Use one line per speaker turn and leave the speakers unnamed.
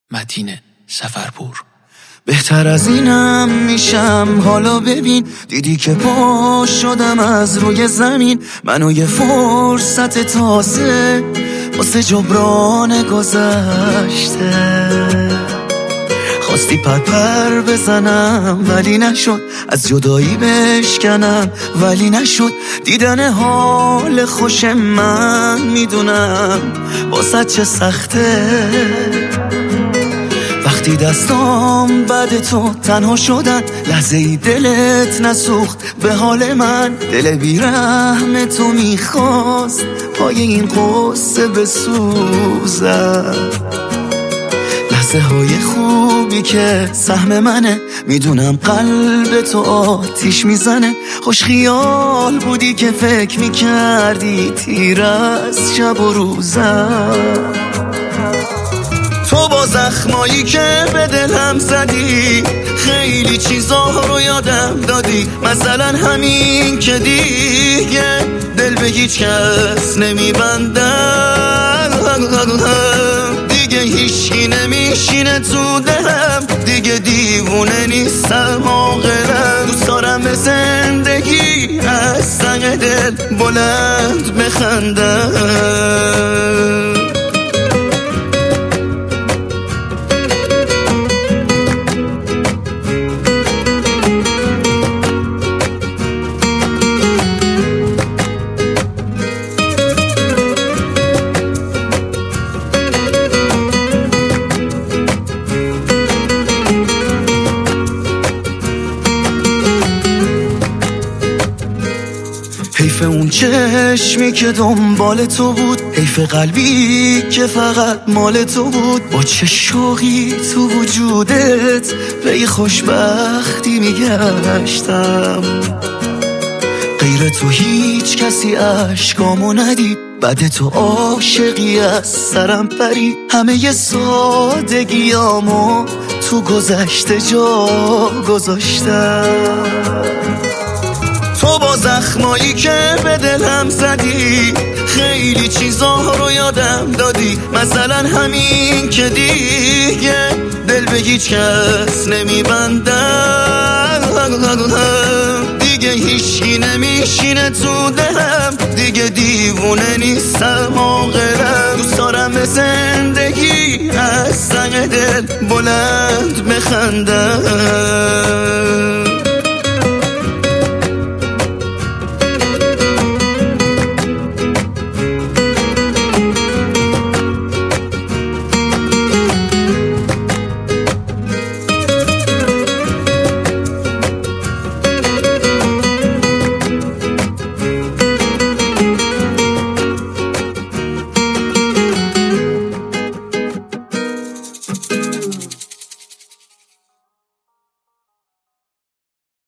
متین سفرپور.
بهتر از اینم میشم حالا ببین، دیدی که پا شدم از روی زمین، منو یه فرصت تازه واسه جبران گذشته. خواستی پر بزنم ولی نشد، از جدایی بشکنم ولی نشد. دیدن حال خوش من میدونم واسه چه سخته. وقتی دستام بعد تو تنها شدن، لحظه ای دلت نسوخت به حال من. دل بیرحم تو میخواست پای این قصه بسوزم. لحظه های خوبی که سهم منه، میدونم قلب تو آتیش میزنه. خوش خیال بودی که فکر میکردی تیر از شب و روزم. تو با زخمایی که به دلم زدی خیلی چیزا رو یادم دادی، مثلا همین که دیگه دل به هیچ کس نمیبندم. دیگه هیچکی نمیشینه تو دلم، دیگه دیوونه نیستم عاقلم. دوست دارم به زندگی از ته دل بلند بخندم. حیف اون چشمی که دنبال تو بود، حیف قلبی که فقط مال تو بود. با چه شوقی تو وجودت به یه خوشبختی میگشتم. غیر تو هیچ کسی عشقامو ندید، بعد تو عاشقی از سرم پرید. همه ی سادگیامو تو گذشته جا گذاشتم. تو با زخمایی که به دلم زدی خیلی چیزا رو یادم دادی، مثلا همین که دیگه دل به هیچ کس نمیبندم. دیگه هیچکی نمیشینه تو دلم، دیگه دیوونه نیستم عاقلم. دوست دارم به زندگی از ته دل بلند بخندم.